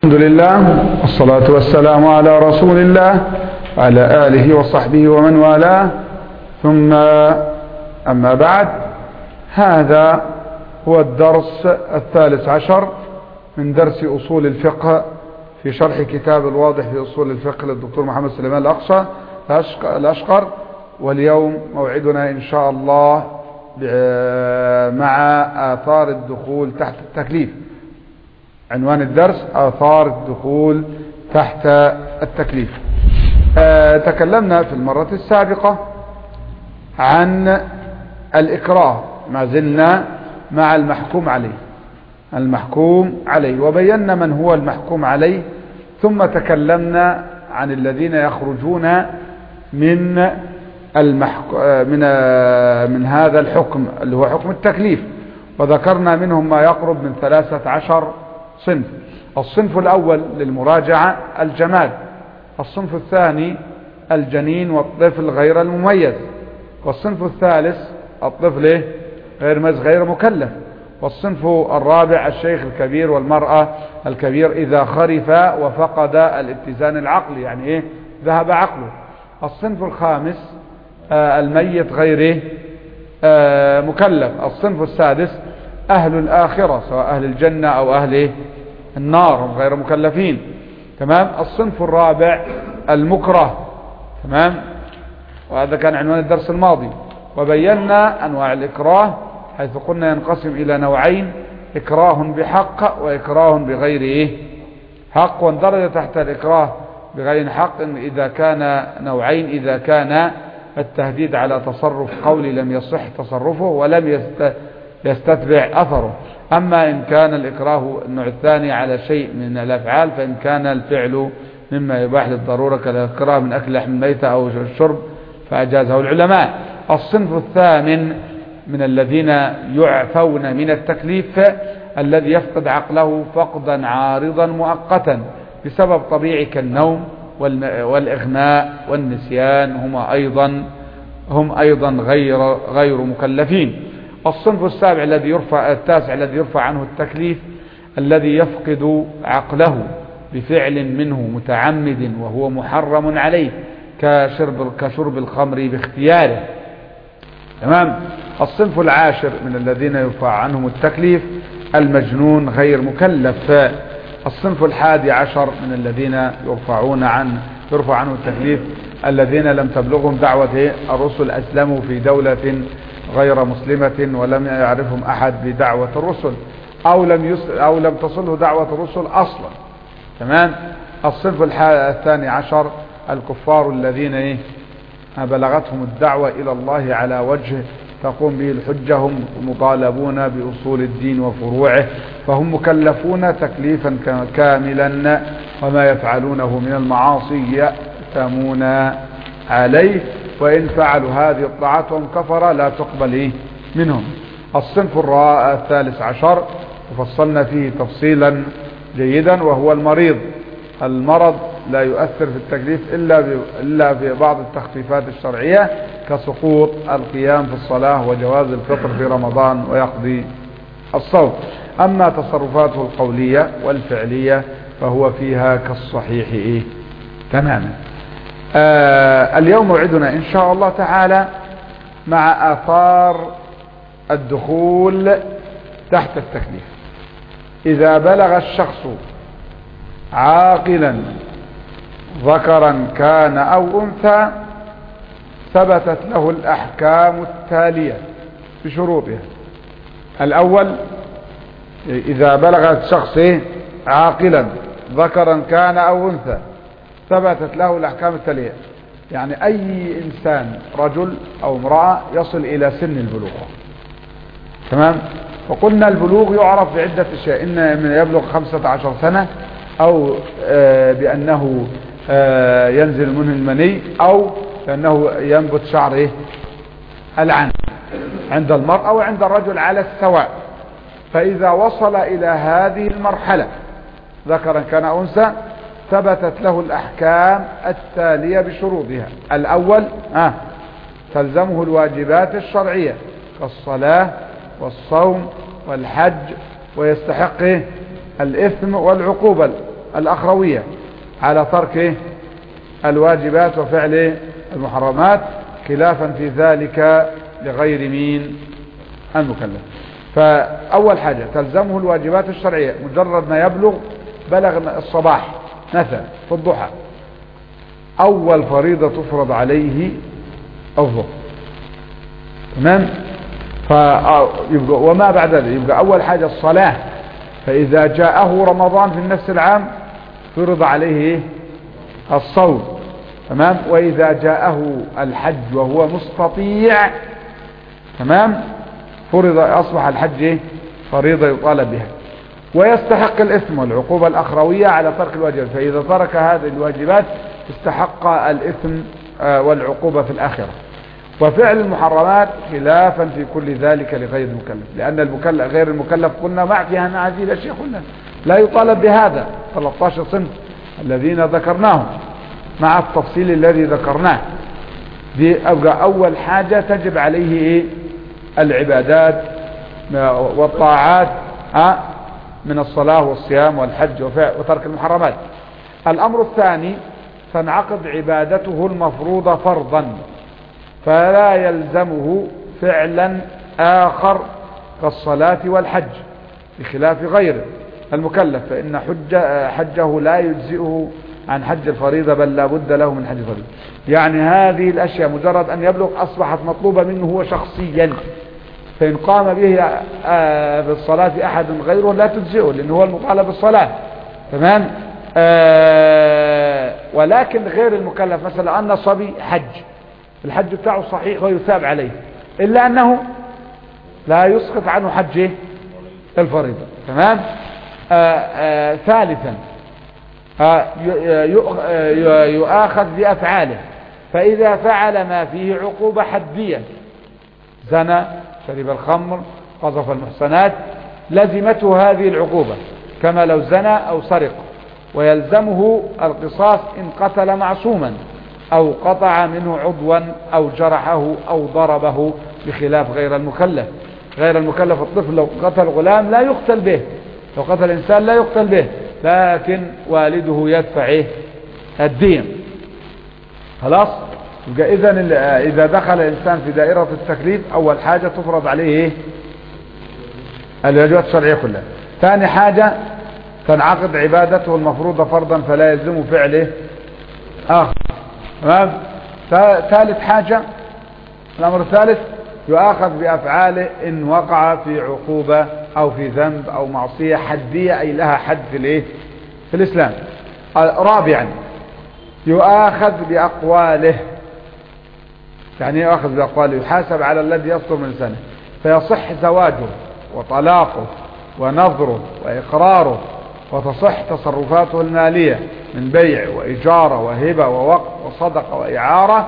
الحمد لله والصلاة والسلام على رسول الله وعلى آله وصحبه ومن والاه، ثم أما بعد. هذا هو الدرس 13 من درس أصول الفقه في شرح كتاب الواضح في أصول الفقه للدكتور محمد سليمان الأشقر. واليوم موعدنا إن شاء الله مع آثار الدخول تحت التكليف. عنوان الدرس آثار الدخول تحت التكليف. تكلمنا في المرة السابقة عن الإكراه، ما زلنا مع المحكوم عليه وبينا من هو المحكوم عليه، ثم تكلمنا عن الذين يخرجون من هذا الحكم اللي هو حكم التكليف، وذكرنا منهم ما يقرب من 13 صنف. الصنف الأول للمراجعة الجماد، الصنف الثاني الجنين والطفل غير المميز، والصنف الثالث الطفل غير مكلف، والصنف الرابع الشيخ الكبير والمرأة الكبير إذا خرف وفقد الاتزان العقلي، يعني ذهب عقله. الصنف الخامس الميت غير مكلف. الصنف السادس أهل الآخرة، سواء أهل الجنة أو أهل النار، هم غير مكلفين. تمام. الصنف الرابع المكره. تمام. وهذا كان عنوان الدرس الماضي، وبينا أنواع الإكراه حيث قلنا ينقسم إلى نوعين: إكراه بحق وإكراه بغير حق. واندرج تحت الإكراه بغير حق إذا كان نوعين: إذا كان التهديد على تصرف قولي لم يصح تصرفه ولم يستتبع أثره. أما إن كان الإكراه النوع الثاني على شيء من الأفعال، فإن كان الفعل مما يباح للضرورة كالإكراه من أكل لحم الميتة أو الشرب فأجازه العلماء. الصنف الثامن من الذين يعفون من التكليف الذي يفقد عقله فقدا عارضا مؤقتا بسبب طبيعي كالنوم والإغماء والنسيان، هم أيضا غير مكلفين. الصنف التاسع الذي يرفع عنه التكليف الذي يفقد عقله بفعل منه متعمد وهو محرم عليه كشرب الخمر باختياره. تمام. الصنف العاشر من الذين يرفع عنهم التكليف المجنون غير مكلف. الصنف 11 من الذين يرفع عنه التكليف الذين لم تبلغهم دعوة الرسل، أسلموا في دولة غير مسلمة ولم يعرفهم أحد بدعوة الرسل، أو لم تصله دعوة الرسل أصلا. تمام. الصنف 12 الكفار الذين بلغتهم الدعوة إلى الله على وجه تقوم به الحجة، هم مطالبون بأصول الدين وفروعه، فهم مكلفون تكليفا كاملا، وما يفعلونه من المعاصي يأثمون عليه، وإن فعلوا هذه الطاعات وهم كفر لا تقبل منهم. الصنف 13 وفصلنا فيه تفصيلا جيدا، وهو المريض. المرض لا يؤثر في التكليف إلا في بعض التخفيفات الشرعية كسقوط القيام في الصلاة وجواز الفطر في رمضان ويقضي الصوم. أما تصرفاته القولية والفعلية فهو فيها كالصحيح تماما. اليوم موعدنا إن شاء الله تعالى مع آثار الدخول تحت التكليف. إذا بلغ الشخص عاقلا ذكرا كان أو أنثى ثبتت له الأحكام التالية بشروطها. الأول: إذا بلغ الشخص عاقلا ذكرا كان أو أنثى ثبتت له الأحكام التالية، يعني أي إنسان رجل أو امرأة يصل إلى سن البلوغ. تمام. وقلنا البلوغ يعرف بعدة أشياء: إن من يبلغ 15 سنة، أو بأنه ينزل منه المني، أو بأنه ينبت شعر العنب عند المرأة وعند الرجل على السواء. فإذا وصل إلى هذه المرحلة ذكرا كان أو أنثى ثبتت له الأحكام التالية بشروطها. الأول: تلزمه الواجبات الشرعية كالصلاة والصوم والحج، ويستحق الإثم والعقوبة الأخروية على ترك الواجبات وفعل المحرمات، خلافا في ذلك لغير مين؟ المكلف. فأول حاجة تلزمه الواجبات الشرعية، مجرد ما يبلغ، بلغ الصباح مثلا في الضحى، أول فريضة تفرض عليه الظهر، تمام؟ وما بعد ذلك يبقى أول حاجة الصلاة، فإذا جاءه رمضان في نفس العام فرض عليه الصوم، تمام؟ وإذا جاءه الحج وهو مستطيع، تمام، فرض، أصبح الحج فريضة يطالب بها، ويستحق الإثم والعقوبة الأخروية على ترك الواجبات، فإذا ترك هذه الواجبات استحق الإثم والعقوبة في الآخرة. وفعل المحرمات خلافا في كل ذلك لغير المكلف، لأن المكلف غير المكلف قلنا مع هذه الأشياء كلها لا يطالب بهذا 13 صنف الذين ذكرناهم مع التفصيل الذي ذكرناه. دي أبقى أول حاجة تجب عليه العبادات والطاعات من الصلاة والصيام والحج وترك المحرمات. الأمر الثاني تنعقد عبادته المفروضة فرضا، فلا يلزمه فعلا آخر كالصلاة والحج، بخلاف غيره المكلف، فإن حجه لا يجزئه عن حج الفريضة، بل لا بد له من حج الفريضة. يعني هذه الأشياء مجرد أن يبلغ أصبحت مطلوبة منه هو شخصيا، فإن قام به بالصلاة أحد غيره لا تجزئه، لأنه هو المطالب بالصلاة، تمام؟ ولكن غير المكلف مثلا أن صبي حج، الحج بتاعه صحيح ويثاب عليه، إلا أنه لا يسقط عنه حج الفريضة، تمام؟ ثالثا يؤاخذ بأفعاله، فإذا فعل ما فيه عقوبة حدية، زنى، شرب الخمر، قذف المحصنات، لزمته هذه العقوبة كما لو زنى أو سرق، ويلزمه القصاص إن قتل معصوما أو قطع منه عضوا أو جرحه أو ضربه، بخلاف غير المكلف. غير المكلف الطفل لو قتل غلام لا يقتل به، لو قتل إنسان لا يقتل به، لكن والده يدفع الدين. خلاص؟ يبقى إذا دخل الإنسان في دائرة التكليف أول حاجة تفرض عليه الواجبات الشرعية كلها. ثاني حاجة تنعقد عبادته المفروضة فرضا، فلا يلزم فعله آخر، تمام؟ ثالث حاجة، الأمر الثالث يؤاخذ بأفعاله إن وقع في عقوبة أو في ذنب أو معصية حدية، أي لها حد في الإسلام. رابعا يؤاخذ بأقواله، يعني يؤاخذ بأقواله، يحاسب على الذي يصدر من لسانه، فيصح زواجه وطلاقه ونظره وإقراره، وتصح تصرفاته المالية من بيع وإجارة وهبة ووقف وصدقة وإعارة،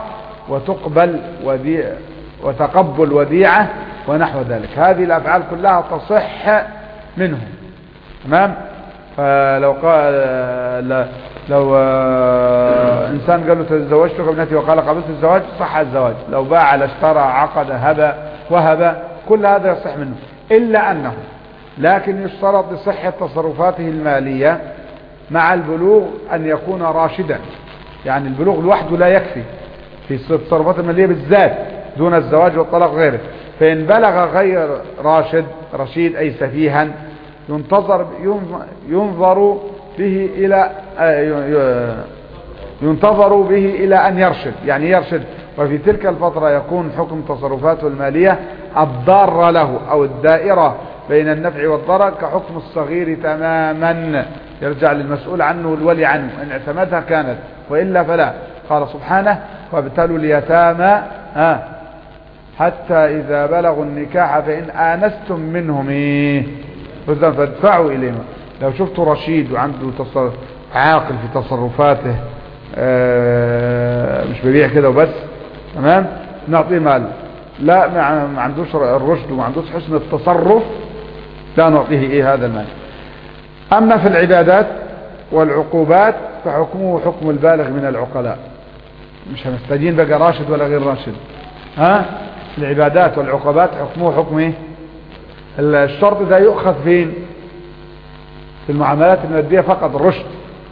وتقبل وديعة ونحو ذلك. هذه الأفعال كلها تصح منه، تمام؟ فلو قال لو إنسان قال له تزوجتك ابنتي وقال قبلت الزواج، صح الزواج. لو باع اشترى عقد هبة وهبة، كل هذا يصح منه، إلا أنه لكن يشترط لصحة تصرفاته المالية مع البلوغ أن يكون راشدا، يعني البلوغ لوحده لا يكفي في التصرفات المالية بالذات دون الزواج والطلاق غيره. فإن بلغ غير رشيد أي سفيها، ينظر به إلى أن يرشد، يعني يرشد، وفي تلك الفترة يكون حكم تصرفاته المالية الضارة له أو الدائرة بين النفع والضرر كحكم الصغير تماما، يرجع للمسؤول عنه والولي عنه، إن اعتمدها كانت، وإلا فلا. قال سبحانه: وابتلوا اليتامى حتى إذا بلغوا النكاح فإن آنستم منهم فادفعوا إليهم. لو شفتوا رشيد وعنده عاقل في تصرفاته، مش ببيع كده وبس، تمام، نعطيه مال. لا، ما عندوش الرشد وما عندوش حسن التصرف، لا نعطيه هذا المال. أما في العبادات والعقوبات فحكمه حكم البالغ من العقلاء، مش هنستجين بقى راشد ولا غير راشد. العبادات والعقوبات حكمه حكم الشرط ده يؤخذ فين؟ في المعاملات المادية فقط، الرشد،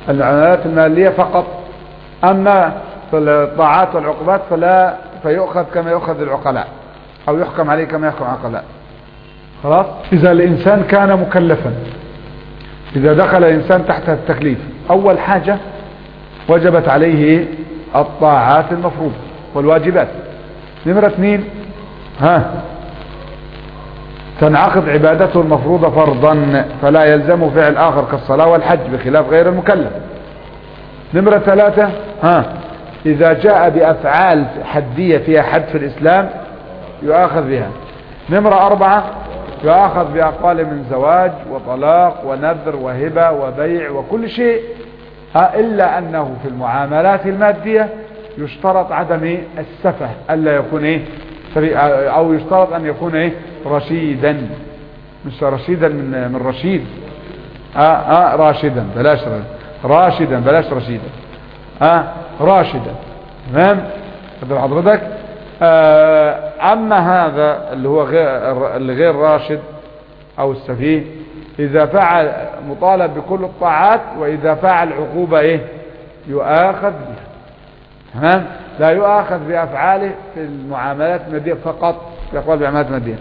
المعاملات المالية فقط. أما في الطاعات والعقوبات فيؤخذ كما يؤخذ العقلاء، أو يحكم عليه كما يحكم العقلاء. خلاص. إذا الإنسان كان مكلفا، إذا دخل الإنسان تحت التكليف، أول حاجة وجبت عليه الطاعات المفروضة والواجبات. نمرة 2 تنعقد عبادته المفروضة فرضا، فلا يلزم فعل آخر كالصلاة والحج بخلاف غير المكلف. نمرة 3 إذا جاء بأفعال حدية فيها حد في الإسلام يؤاخذ بها. نمرة 4 يؤاخذ بأقوال من زواج وطلاق ونذر وهبة وبيع وكل شيء، إلا أنه في المعاملات المادية يشترط عدم السفه، ألا يكون أو يشترط أن يكون رشيدا، مش رشيدا من رشيد، راشدا بلاش راشدا بلاش رشيدا، راشدا. تمام قدر حضرتك. أما هذا اللي هو غير راشد أو السفيه، إذا فعل مطالب بكل الطاعات، وإذا فعل عقوبة يؤاخذ بها. تمام. لا يؤاخذ بأفعاله في المعاملات المادية فقط، يقول بعملات مادية.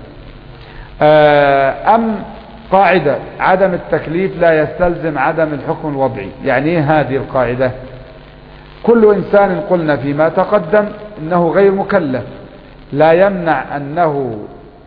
قاعدة عدم التكليف لا يستلزم عدم الحكم الوضعي. يعني ايه هذه القاعدة؟ كل إنسان قلنا فيما تقدم إنه غير مكلف، لا يمنع أنه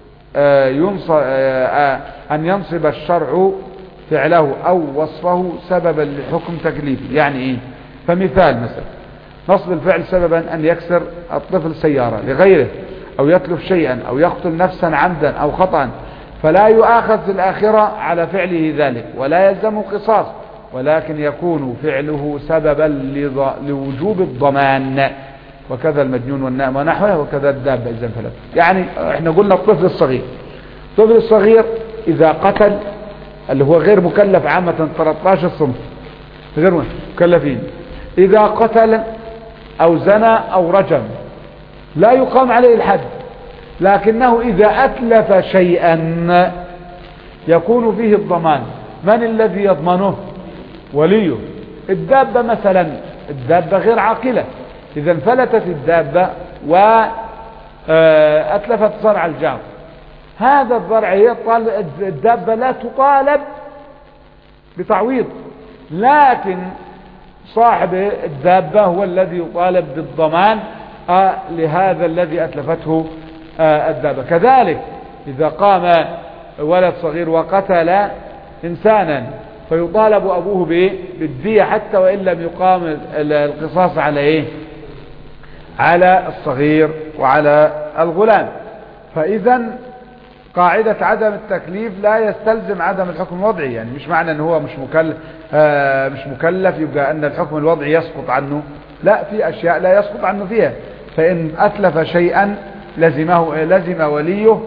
أن ينصب الشرع فعله أو وصفه سببا لحكم تكليفي. يعني ايه؟ فمثال مثلا نصب الفعل سببا أن يكسر الطفل سيارة لغيره، أو يتلف شيئا، أو يقتل نفسا عمدا أو خطأ، فلا يؤاخذ في الآخرة على فعله ذلك ولا يلزم قصاص، ولكن يكون فعله سببا لوجوب الضمان. وكذا المجنون والنائم ونحوه، وكذا الدابة إذا انفلت. يعني احنا قلنا الطفل الصغير، الطفل الصغير إذا قتل، اللي هو غير مكلف عامة 13 صنف غير مكلفين، إذا قتل أو زنى أو رجم لا يقام عليه الحد، لكنه إذا أتلف شيئا يكون فيه الضمان. من الذي يضمنه؟ وليه. الدابة مثلا، الدابة غير عاقلة، إذا انفلتت الدابة وأتلفت زرع الجار، هذا الزرع الدابة لا تطالب بتعويض، لكن صاحب الدابة هو الذي يطالب بالضمان لهذا الذي أتلفته الدابة. كذلك إذا قام ولد صغير وقتل إنسانا فيطالب أبوه بالدية حتى وإن لم يقام القصاص على على الصغير وعلى الغلام. فإذا قاعدة عدم التكليف لا يستلزم عدم الحكم الوضعي. يعني مش معنى ان هو مش مكلف يبقى ان الحكم الوضعي يسقط عنه، لا، في اشياء لا يسقط عنه فيها. فان اتلف شيئا لزم وليه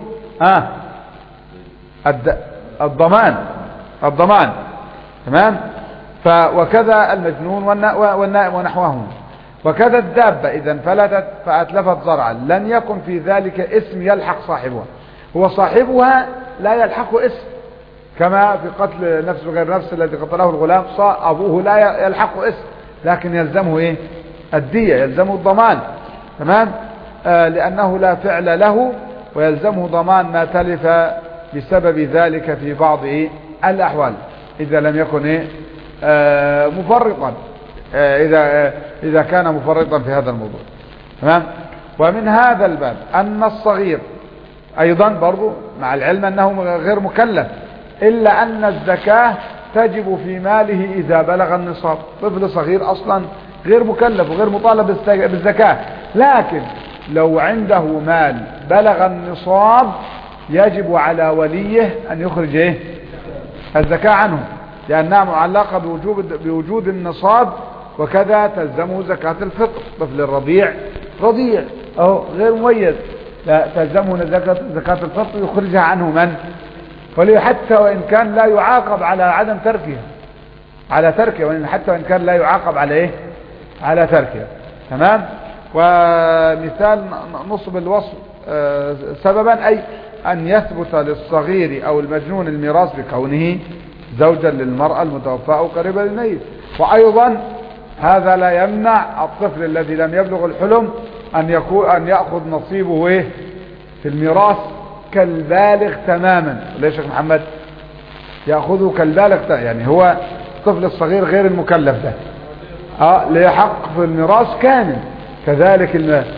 الضمان. تمام. وكذا المجنون والنائم ونحوهم. وكذا الدابة إذا انفلتت فأتلفت زرعا لن يكن في ذلك اسم يلحق صاحبها، هو صاحبها لا يلحقه اسم، كما في قتل نفس بغير نفس الذي قتله الغلام أبوه لا يلحقه اسم، لكن يلزمه الدية، يلزمه الضمان. تمام. لأنه لا فعل له، ويلزمه ضمان ما تلف بسبب ذلك في بعض الأحوال إذا لم يكن مفرطا، إذا كان مفرطا في هذا الموضوع. تمام. ومن هذا الباب أن الصغير أيضا برضو مع العلم أنه غير مكلف، إلا أن الزكاة تجب في ماله إذا بلغ النصاب. طفل صغير أصلا غير مكلف وغير مطالب بالزكاة، لكن لو عنده مال بلغ النصاب يجب على وليه أن يخرج الزكاة عنه، لأنها معلقة بوجود النصاب. وكذا تلزمه زكاة الفطر. طفل الرضيع رضيع أو غير مميز، لا تلزمه زكاة الفطر يخرجها عنه من؟ وليه، حتى وإن كان لا يعاقب على عدم تركها، على تركها، حتى وإن كان لا يعاقب على على تركها. تمام. ومثال نصب الوصف سببا أي أن يثبت للصغير أو المجنون الميراث بكونه زوجا للمرأة المتوفاة أو قريبا للميت، وأيضا هذا لا يمنع الطفل الذي لم يبلغ الحلم أن يأخذ نصيبه إيه في الميراث كالبالغ تماما. ليش يا شيخ محمد؟ يأخذه كالبالغ يعني هو الطفل الصغير غير المكلف ده له حق في الميراث كامل، كذلك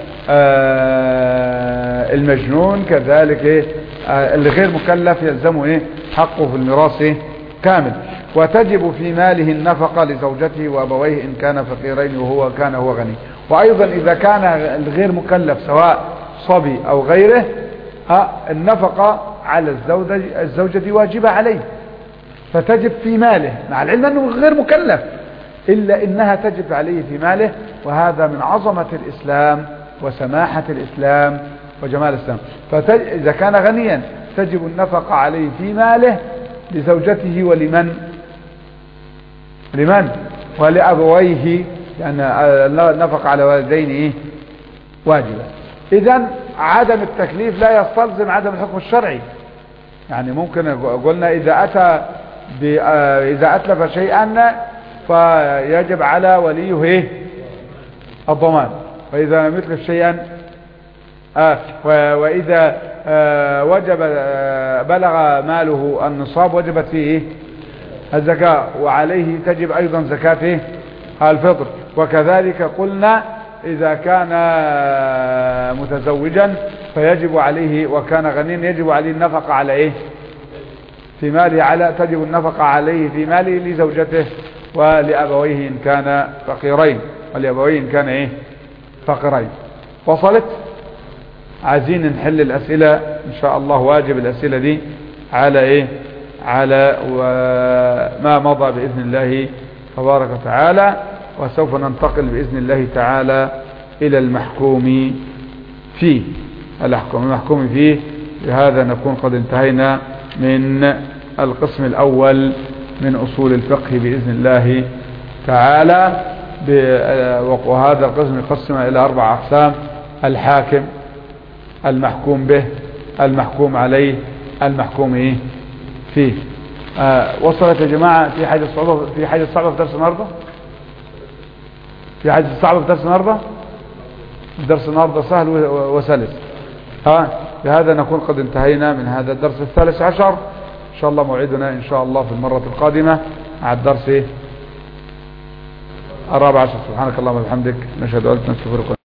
المجنون، كذلك إيه اللي غير مكلف يلزمه إيه حقه في الميراث إيه كامل. وتجب في ماله النفقة لزوجته وأبويه إن كان فقيرين وهو كان هو غني. وأيضا إذا كان الغير مكلف سواء صبي أو غيره النفقة على الزوجة واجبة عليه، فتجب في ماله مع العلم أنه غير مكلف، إلا إنها تجب عليه في ماله. وهذا من عظمة الإسلام وسماحة الإسلام وجمال الإسلام. فإذا كان غنيا تجب النفقة عليه في ماله لزوجته لمن ولأبويه، لأن النفقة على والدين واجبة. إذن عدم التكليف لا يستلزم عدم الحكم الشرعي. يعني ممكن قلنا إذا أتلف شيئا فيجب على وليه الضمان، وإذا لم يتلف شيئا وإذا بلغ ماله النصاب وجبت فيه الزكاة، وعليه تجب أيضا زكاة الفطر. وكذلك قلنا إذا كان متزوجا فيجب عليه وكان غنيا يجب عليه النفقة على في ماله تجب النفقة عليه في ماله لزوجته ولأبويه إن كان فقيرين فقيرين. وصلت؟ عايزين نحل الأسئلة إن شاء الله. واجب الأسئلة دي على ما مضى بإذن الله تبارك وتعالى، وسوف ننتقل بإذن الله تعالى إلى المحكوم فيه. المحكوم فيه. بهذا نكون قد انتهينا من القسم الأول من أصول الفقه بإذن الله تعالى. وهذا القسم يقسم إلى 4 أقسام: الحاكم، المحكوم به، المحكوم عليه، المحكوم فيه. وصلت يا جماعة؟ في حاجة صعبة في درس النهاردة؟ درس النهاردة سهل وسلس. بهذا نكون قد انتهينا من هذا الدرس 13. إن شاء الله موعدنا إن شاء الله في المرة القادمة مع الدرس 14. سبحانك اللهم وبحمدك، نشهد أن لا إله إلا أنت، نستغفرك.